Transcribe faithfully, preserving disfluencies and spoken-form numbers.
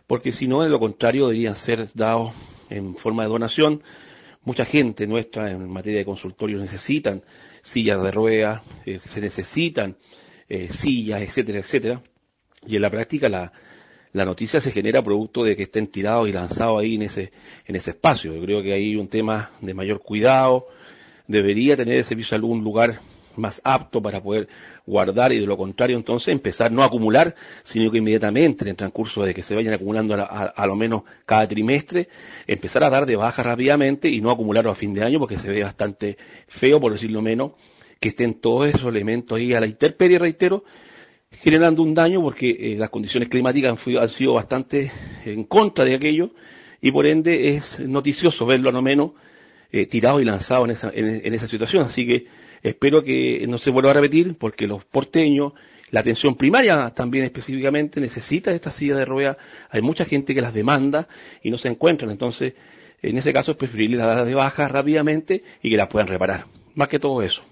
porque si no, de lo contrario, deberían ser dados en forma de donación. Mucha gente nuestra en materia de consultorio necesitan sillas de ruedas, eh, se necesitan eh, sillas, etcétera, etcétera. Y en la práctica la, la noticia se genera producto de que estén tirados y lanzados ahí en ese, en ese espacio. Yo creo que hay un tema de mayor cuidado, debería tener el servicio de salud un lugar más apto para poder guardar, y de lo contrario entonces empezar no a acumular, sino que inmediatamente en el transcurso de que se vayan acumulando a, a, a lo menos cada trimestre, empezar a dar de baja rápidamente y no acumularlo a fin de año, porque se ve bastante feo, por decirlo menos, que estén todos esos elementos ahí a la intemperie, reitero, generando un daño porque eh, las condiciones climáticas han, fui, han sido bastante en contra de aquello, y por ende es noticioso verlo a lo menos eh, tirado y lanzado en esa, en, en esa situación. Así que espero que no se vuelva a repetir, porque los porteños, la atención primaria también específicamente, necesita esta silla de ruedas. Hay mucha gente que las demanda y no se encuentran. Entonces, en ese caso es preferible darlas de baja rápidamente y que las puedan reparar. Más que todo eso.